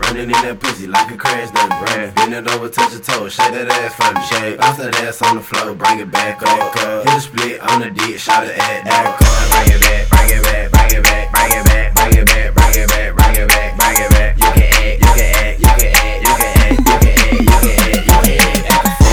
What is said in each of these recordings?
Running in that pussy like a crash dummy. Bend it over, touch your toes, shake that ass for me. Shake off that ass on the floor, bring it back up. Hit a split on the dick, shot it at that. Bring it back, bring it back, bring it back, bring it back, bring it back, bring it back, bring it back, bring it back. You can act, you can act, you can act, you can act, you can act, you can act, you can act.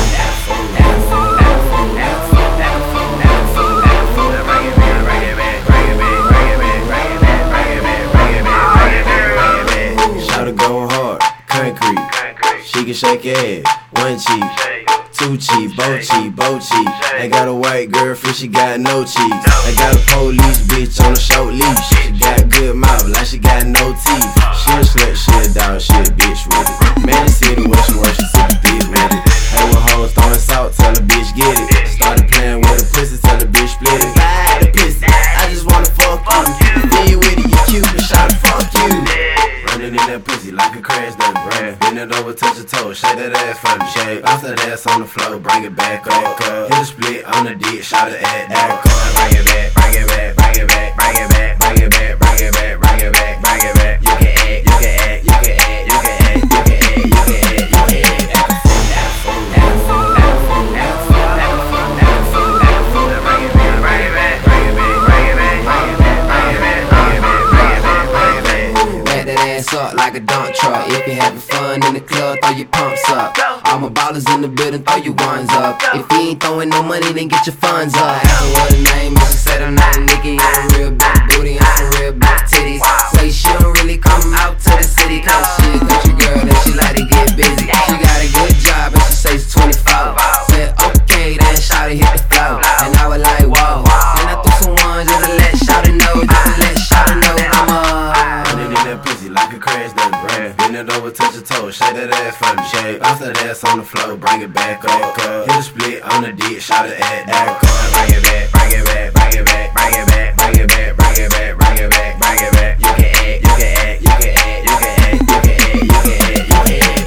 Going hard, concrete. She can shake your head, one cheek, two cheek, both cheek, both cheek. I got a white girlfriend, she got no cheeks. I got a police bitch on a short leash. She got good mouth, like she got no teeth. She a slut, she a dog, she a bitch with it. Man, the city where she works, she super thick with it. Hey, with hoes throwing salt, tell the bitch get it. Started playing with the pussy, tell the bitch split it. Buy the pussy, I just wanna fuck you. Then you with it, you cute, but shawty fuck you. Running in that pussy like a crash dummy. Bend it over, touch your toes, shake that ass for me. Shake off that ass on the floor, bring it back up. Hit a split on the dick, shot it at that. Bring it back, bring it back, bring it back, bring it back, bring it back, bring it back, bring it back, bring it back. You can act, you can act, you can act, you can act, you can act, you can act, you can act. Up like a dump truck. If you're having fun in the club, throw your pumps up. All my ballers in the building, throw your ones up. If you ain't throwing no money, then get your funds up. Ask her what her name is, she said her name Nikki. On a real big booty and some real big titties. Say she don't really come out to the city, cause she a country girl and she like to get busy. She got a good job and she says 24. Said okay, then shawty hit the floor. And I was like, whoa. Then I threw some ones just to let shawty know, just to let shawty know I'm running in that pussy like a crash dummy. Bend it over, touch your toes, shake that ass for me. Shake off that ass on the floor, bring it back up. Hit a split on the dick, shot it at that. Bring it back, bring it back, bring it back, bring it back, bring it back, bring it back, bring it back, bring it back. You can act, you can act, you can act, you can act, you can act, you can act, you can act.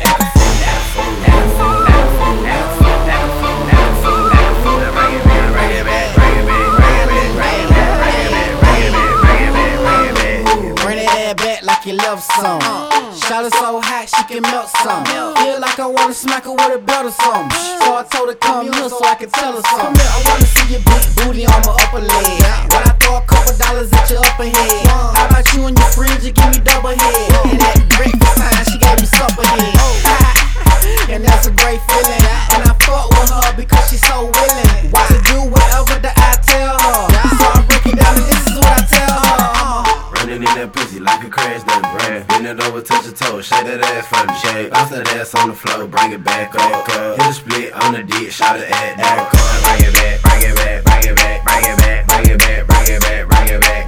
You love some. Shot her so hot she can melt some. Feel like I wanna smack her with a belt or something. So I told her come here so I can tell her something. I wanna see your big booty on my upper leg. When I throw a couple dollars at your upper head. How about you and your friends, you give me double head. And at breakfast time she gave me supper head. And that's a great feeling. And I fuck with her because she's so willing to do whatever that I tell her. So I break it down and this is what I tell her. Running in that pussy like a crash dummy. Bend it over, touch your toes, shake that ass for me. Shake off that ass on the floor, bring it back up. Hit a split on the dick, shot it at that. Bring it back, bring it back, bring it back, bring it back, bring it back, bring it back, bring it back.